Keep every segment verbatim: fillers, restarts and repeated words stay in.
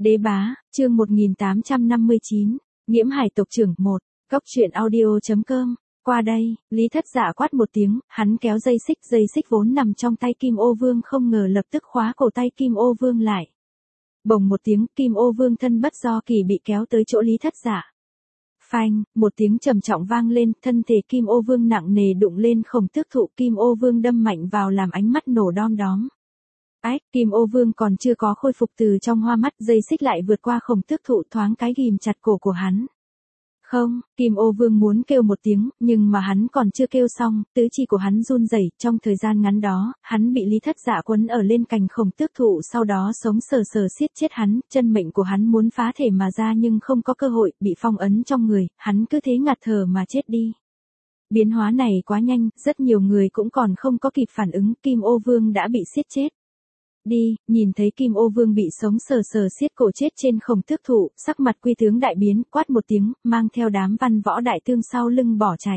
Đế bá, chương một nghìn tám trăm năm mươi chín, Nghiễm Hải tộc trưởng một, Cốc truyện audio.com, qua đây, Lý Thất Dạ quát một tiếng, hắn kéo dây xích, dây xích vốn nằm trong tay Kim Ô Vương không ngờ lập tức khóa cổ tay Kim Ô Vương lại. Bồng một tiếng, Kim Ô Vương thân bất do kỳ bị kéo tới chỗ Lý Thất Dạ. Phanh, một tiếng trầm trọng vang lên, thân thể Kim Ô Vương nặng nề đụng lên Khổng Tước Thụ, Kim Ô Vương đâm mạnh vào làm ánh mắt nổ đom đóm. Ách, Kim Ô Vương còn chưa có khôi phục từ trong hoa mắt, dây xích lại vượt qua Khổng Tước Thụ thoáng cái ghim chặt cổ của hắn. Không, Kim Ô Vương muốn kêu một tiếng, nhưng mà hắn còn chưa kêu xong, tứ chi của hắn run rẩy, trong thời gian ngắn đó, hắn bị Lý Thất Dạ quấn ở lên cành Khổng Tước Thụ, sau đó sống sờ sờ siết chết hắn, chân mệnh của hắn muốn phá thể mà ra nhưng không có cơ hội, bị phong ấn trong người, hắn cứ thế ngạt thở mà chết đi. Biến hóa này quá nhanh, rất nhiều người cũng còn không có kịp phản ứng, Kim Ô Vương đã bị siết chết. Đi, nhìn thấy Kim Ô Vương bị sống sờ sờ siết cổ chết trên Khổng Tước Thụ, sắc mặt Quy Tướng đại biến, quát một tiếng, mang theo đám văn võ đại tướng sau lưng bỏ chạy.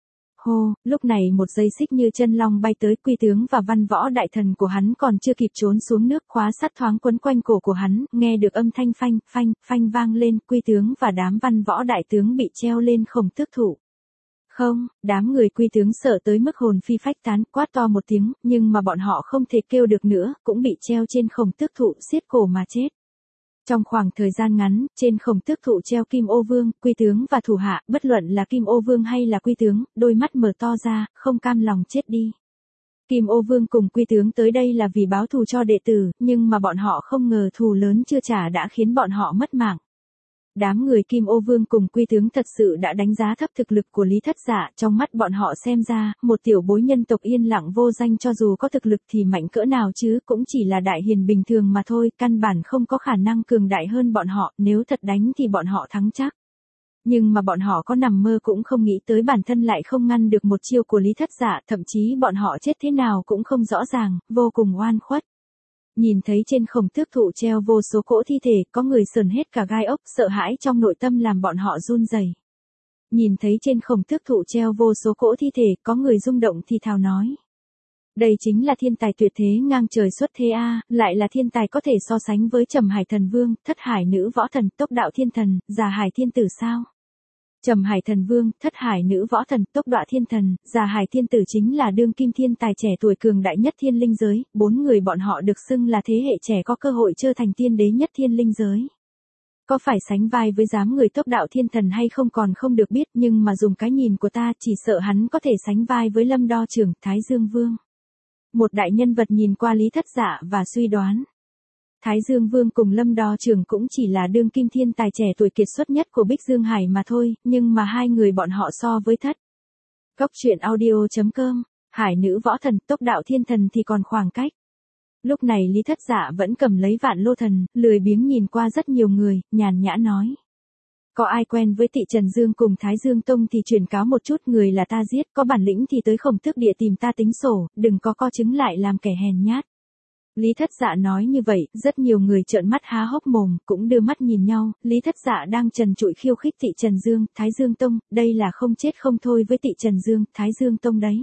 Hô, lúc này một dây xích như chân long bay tới, Quy Tướng và văn võ đại thần của hắn còn chưa kịp trốn xuống nước, khóa sắt thoáng quấn quanh cổ của hắn, nghe được âm thanh phanh, phanh, phanh vang lên, Quy Tướng và đám văn võ đại tướng bị treo lên Khổng Tước Thụ. Không, đám người Quy Tướng sợ tới mức hồn phi phách tán, quát to một tiếng, nhưng mà bọn họ không thể kêu được nữa, cũng bị treo trên Khổng Tước Thụ siết cổ mà chết. Trong khoảng thời gian ngắn, trên Khổng Tước Thụ treo Kim Ô Vương, Quy Tướng và thủ hạ, bất luận là Kim Ô Vương hay là Quy Tướng, đôi mắt mở to ra, không cam lòng chết đi. Kim Ô Vương cùng Quy Tướng tới đây là vì báo thù cho đệ tử, nhưng mà bọn họ không ngờ thù lớn chưa trả đã khiến bọn họ mất mạng. Đám người Kim Ô Vương cùng Quy Tướng thật sự đã đánh giá thấp thực lực của Lý Thất Dạ, trong mắt bọn họ xem ra, một tiểu bối nhân tộc yên lặng vô danh cho dù có thực lực thì mạnh cỡ nào chứ, cũng chỉ là đại hiền bình thường mà thôi, căn bản không có khả năng cường đại hơn bọn họ, nếu thật đánh thì bọn họ thắng chắc. Nhưng mà bọn họ có nằm mơ cũng không nghĩ tới bản thân lại không ngăn được một chiêu của Lý Thất Dạ, thậm chí bọn họ chết thế nào cũng không rõ ràng, vô cùng oan khuất. Nhìn thấy trên Khổng Tước Thụ treo vô số cỗ thi thể, có người sờn hết cả gai ốc, sợ hãi trong nội tâm làm bọn họ run rẩy. Nhìn thấy trên Khổng Tước Thụ treo vô số cỗ thi thể, có người rung động thì thào nói. Đây chính là thiên tài tuyệt thế ngang trời xuất thế a, lại là thiên tài có thể so sánh với Trầm Hải Thần Vương, Thất Hải Nữ Võ Thần, Tốc Đạo Thiên Thần, Già Hải Thiên Tử sao? Trầm Hải Thần Vương, Thất Hải Nữ Võ Thần, Tốc Đoạ Thiên Thần, Già Hải Thiên Tử chính là đương kim thiên tài trẻ tuổi cường đại nhất thiên linh giới, bốn người bọn họ được xưng là thế hệ trẻ có cơ hội trở thành tiên đế nhất thiên linh giới. Có phải sánh vai với dám người Tốc Đạo Thiên Thần hay không còn không được biết, nhưng mà dùng cái nhìn của ta chỉ sợ hắn có thể sánh vai với Lâm Đo Trưởng, Thái Dương Vương. Một đại nhân vật nhìn qua Lý Thất Dạ và suy đoán. Thái Dương Vương cùng Lâm Đo Trưởng cũng chỉ là đương kim thiên tài trẻ tuổi kiệt xuất nhất của Bích Dương Hải mà thôi, nhưng mà hai người bọn họ so với Thất. Cốc truyện audio.com, Hải Nữ Võ Thần, Tốc Đạo Thiên Thần thì còn khoảng cách. Lúc này Lý Thất Dạ vẫn cầm lấy Vạn Lô Thần, lười biếng nhìn qua rất nhiều người, nhàn nhã nói. Có ai quen với Tị Trần Dương cùng Thái Dương Tông thì truyền cáo một chút, người là ta giết, có bản lĩnh thì tới Khổng Tước Địa tìm ta tính sổ, đừng có co chứng lại làm kẻ hèn nhát. Lý Thất Dạ nói như vậy, rất nhiều người trợn mắt há hốc mồm, cũng đưa mắt nhìn nhau, Lý Thất Dạ đang trần trụi khiêu khích Tị Trần Dương, Thái Dương Tông, đây là không chết không thôi với Tị Trần Dương, Thái Dương Tông đấy.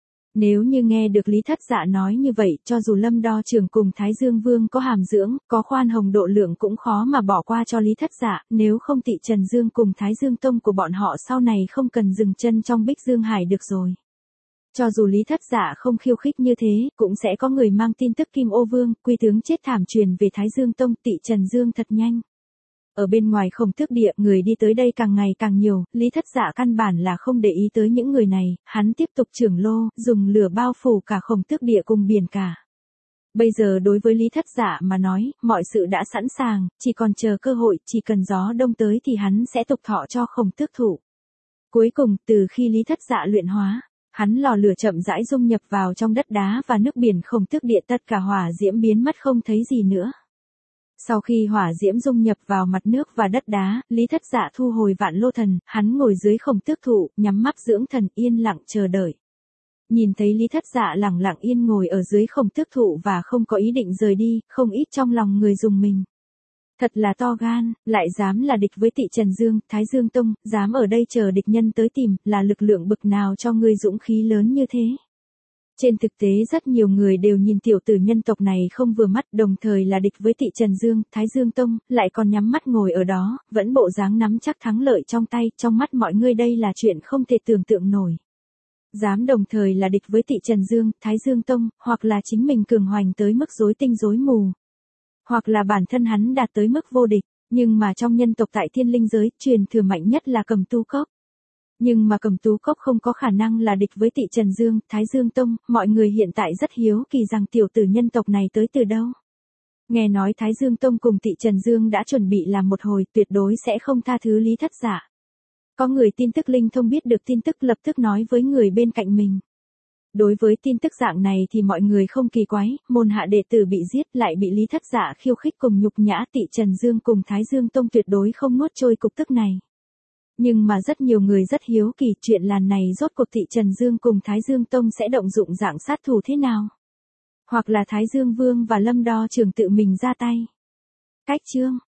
Nếu như nghe được Lý Thất Dạ nói như vậy, cho dù Lâm Đo Trưởng cùng Thái Dương Vương có hàm dưỡng, có khoan hồng độ lượng cũng khó mà bỏ qua cho Lý Thất Dạ, nếu không Tị Trần Dương cùng Thái Dương Tông của bọn họ sau này không cần dừng chân trong Bích Dương Hải được rồi. Cho dù Lý Thất Dạ không khiêu khích như thế, cũng sẽ có người mang tin tức Kim Ô Vương, Quy Tướng chết thảm truyền về Thái Dương Tông, Tị Trần Dương thật nhanh. Ở bên ngoài Khổng Tước Địa, người đi tới đây càng ngày càng nhiều, Lý Thất Dạ căn bản là không để ý tới những người này, hắn tiếp tục trưởng lô, dùng lửa bao phủ cả Khổng Tước Địa cùng biển cả. Bây giờ đối với Lý Thất Dạ mà nói, mọi sự đã sẵn sàng, chỉ còn chờ cơ hội, chỉ cần gió đông tới thì hắn sẽ tục thọ cho Khổng Tước Thụ. Cuối cùng, từ khi Lý Thất Dạ luyện hóa, hắn lò lửa chậm rãi dung nhập vào trong đất đá và nước biển Khổng Tước Địa, tất cả hỏa diễm biến mất không thấy gì nữa. Sau khi hỏa diễm dung nhập vào mặt nước và đất đá, Lý Thất Dạ thu hồi Vạn Lô Thần, hắn ngồi dưới Khổng Tước Thụ, nhắm mắt dưỡng thần, yên lặng chờ đợi. Nhìn thấy Lý Thất Dạ lặng lặng yên ngồi ở dưới Khổng Tước Thụ và không có ý định rời đi, không ít trong lòng người dùng mình. Thật là to gan, lại dám là địch với Tị Trần Dương, Thái Dương Tông, dám ở đây chờ địch nhân tới tìm, là lực lượng bực nào cho ngươi dũng khí lớn như thế. Trên thực tế rất nhiều người đều nhìn tiểu tử nhân tộc này không vừa mắt, đồng thời là địch với Tị Trần Dương, Thái Dương Tông, lại còn nhắm mắt ngồi ở đó, vẫn bộ dáng nắm chắc thắng lợi trong tay, trong mắt mọi người đây là chuyện không thể tưởng tượng nổi. Dám đồng thời là địch với Tị Trần Dương, Thái Dương Tông, hoặc là chính mình cường hoành tới mức rối tinh rối mù, hoặc là bản thân hắn đạt tới mức vô địch, nhưng mà trong nhân tộc tại Thiên Linh giới, truyền thừa mạnh nhất là Cầm Tú Cốc. Nhưng mà Cầm Tú Cốc không có khả năng là địch với Tị Trần Dương, Thái Dương Tông, mọi người hiện tại rất hiếu kỳ rằng tiểu tử nhân tộc này tới từ đâu. Nghe nói Thái Dương Tông cùng Tị Trần Dương đã chuẩn bị làm một hồi, tuyệt đối sẽ không tha thứ Lý Thất Giả. Có người tin tức linh thông biết được tin tức lập tức nói với người bên cạnh mình. Đối với tin tức dạng này thì mọi người không kỳ quái, môn hạ đệ tử bị giết lại bị Lý Thất Giả khiêu khích cùng nhục nhã, Tị Trần Dương cùng Thái Dương Tông tuyệt đối không nuốt trôi cục tức này. Nhưng mà rất nhiều người rất hiếu kỳ chuyện làn này rốt cuộc Tị Trần Dương cùng Thái Dương Tông sẽ động dụng dạng sát thủ thế nào? Hoặc là Thái Dương Vương và Lâm Đo Trường tự mình ra tay? Cách chương